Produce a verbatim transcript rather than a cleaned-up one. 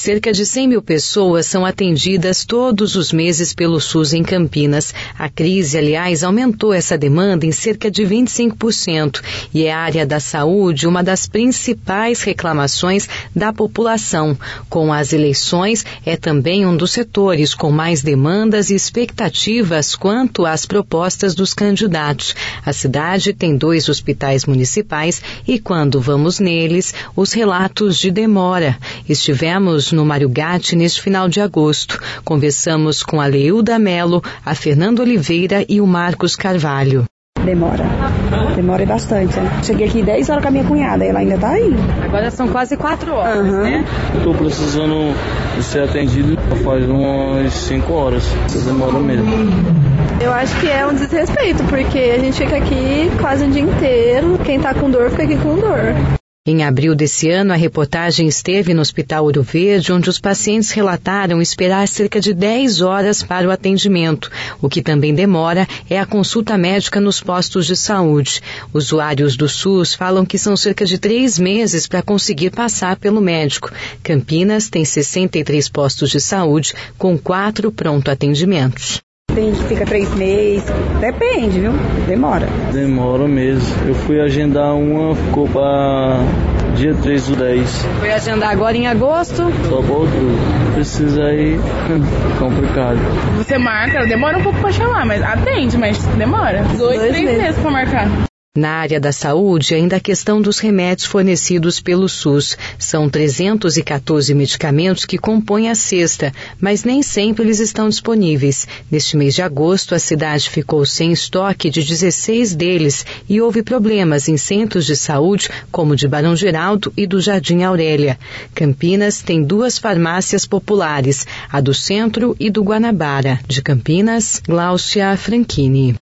Cerca de cem mil pessoas são atendidas todos os meses pelo SUS em Campinas. A crise, aliás, aumentou essa demanda em cerca de vinte e cinco por cento e é a área da saúde uma das principais reclamações da população. Com as eleições, é também um dos setores com mais demandas e expectativas quanto às propostas dos candidatos. A cidade tem dois hospitais municipais e, quando vamos neles, os relatos de demora. Estivemos no Mário Gatti neste final de agosto. Conversamos com a Leilda Mello, a Fernando Oliveira e o Marcos Carvalho. Demora. Demora bastante. Né? Cheguei aqui dez horas com a minha cunhada, ela ainda tá aí. Agora são quase quatro horas, uhum. né? Estou precisando de ser atendido faz umas cinco horas. Demora mesmo. Eu acho que é um desrespeito, porque a gente fica aqui quase o dia inteiro. Quem tá com dor fica aqui com dor. Em abril desse ano, a reportagem esteve no Hospital Ouro Verde, onde os pacientes relataram esperar cerca de dez horas para o atendimento. O que também demora é a consulta médica nos postos de saúde. Usuários do SUS falam que são cerca de três meses para conseguir passar pelo médico. Campinas tem sessenta e três postos de saúde, com quatro pronto-atendimentos. Tem que fica três meses, depende, viu? Demora. Demora mesmo. Eu fui agendar uma, ficou para dia três do dez. Foi agendar agora em agosto? Só para outubro. Precisa ir, complicado. Você marca, demora um pouco para chamar, mas atende, mas demora. Dois, Dois três meses, meses para marcar. Na área da saúde, ainda a questão dos remédios fornecidos pelo SUS. São trezentos e quatorze medicamentos que compõem a cesta, mas nem sempre eles estão disponíveis. Neste mês de agosto, a cidade ficou sem estoque de dezesseis deles e houve problemas em centros de saúde, como o de Barão Geraldo e do Jardim Aurélia. Campinas tem duas farmácias populares, a do Centro e do Guanabara. De Campinas, Gláucia Franchini.